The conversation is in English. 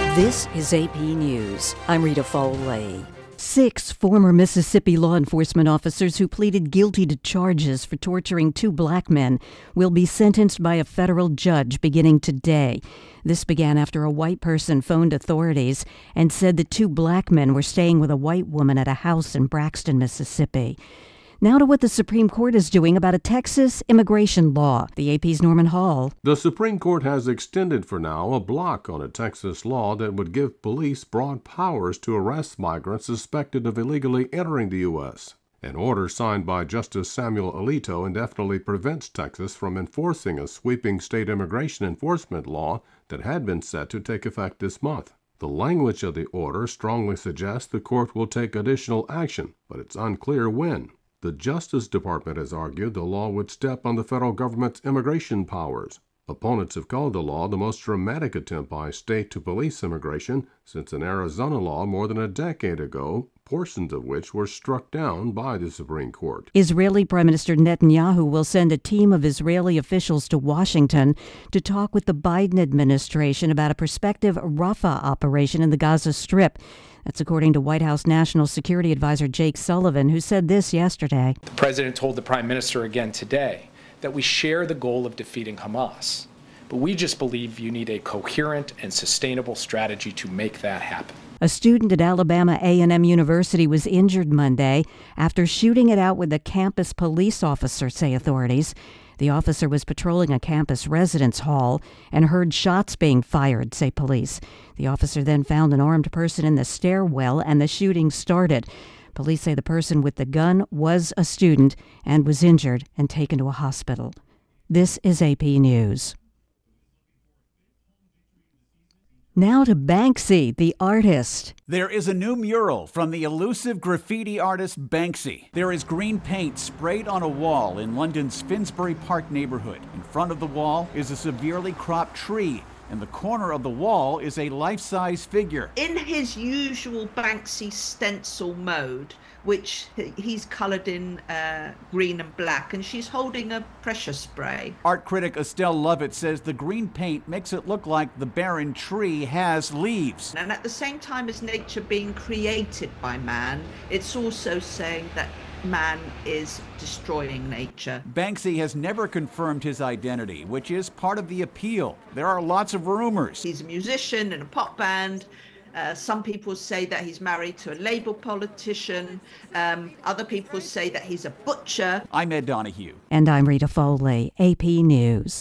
This is AP News. I'm Rita Foley. 6 former Mississippi law enforcement officers who pleaded guilty to charges for torturing 2 black men will be sentenced by a federal judge beginning today. This began after a white person phoned authorities and said the 2 black men were staying with a white woman at a house in Braxton, Mississippi. Now to what the Supreme Court is doing about a Texas immigration law. The AP's Norman Hall. The Supreme Court has extended for now a block on a Texas law that would give police broad powers to arrest migrants suspected of illegally entering the U.S. An order signed by Justice Samuel Alito indefinitely prevents Texas from enforcing a sweeping state immigration enforcement law that had been set to take effect this month. The language of the order strongly suggests the court will take additional action, but it's unclear when. The Justice Department has argued the law would step on the federal government's immigration powers. Opponents have called the law the most dramatic attempt by a state to police immigration since an Arizona law more than a decade ago, portions of which were struck down by the Supreme Court. Israeli Prime Minister Netanyahu will send a team of Israeli officials to Washington to talk with the Biden administration about a prospective Rafah operation in the Gaza Strip. That's according to White House National Security Advisor Jake Sullivan, who said this yesterday. The president told the prime minister again today that we share the goal of defeating Hamas, but we just believe you need a coherent and sustainable strategy to make that happen. A student at Alabama A&M University was injured Monday after shooting it out with a campus police officer, say authorities. The officer was patrolling a campus residence hall and heard shots being fired, say police. The officer then found an armed person in the stairwell and the shooting started. Police say the person with the gun was a student and was injured and taken to a hospital. This is AP News. Now to Banksy, the artist. There is a new mural from the elusive graffiti artist Banksy. There is green paint sprayed on a wall in London's Finsbury Park neighborhood. In front of the wall is a severely cropped tree. In the corner of the wall is a life-size figure. In his usual Banksy stencil mode, which he's coloured in green and black, and she's holding a pressure spray. Art critic Estelle Lovett says the green paint makes it look like the barren tree has leaves. And at the same time as nature being created by man, it's also saying that man is destroying nature. Banksy has never confirmed his identity, which is part of the appeal. There are lots of rumors. He's a musician in a pop band. Some people say that he's married to a Labour politician. Other people say that he's a butcher. I'm Ed Donahue. And I'm Rita Foley, AP News.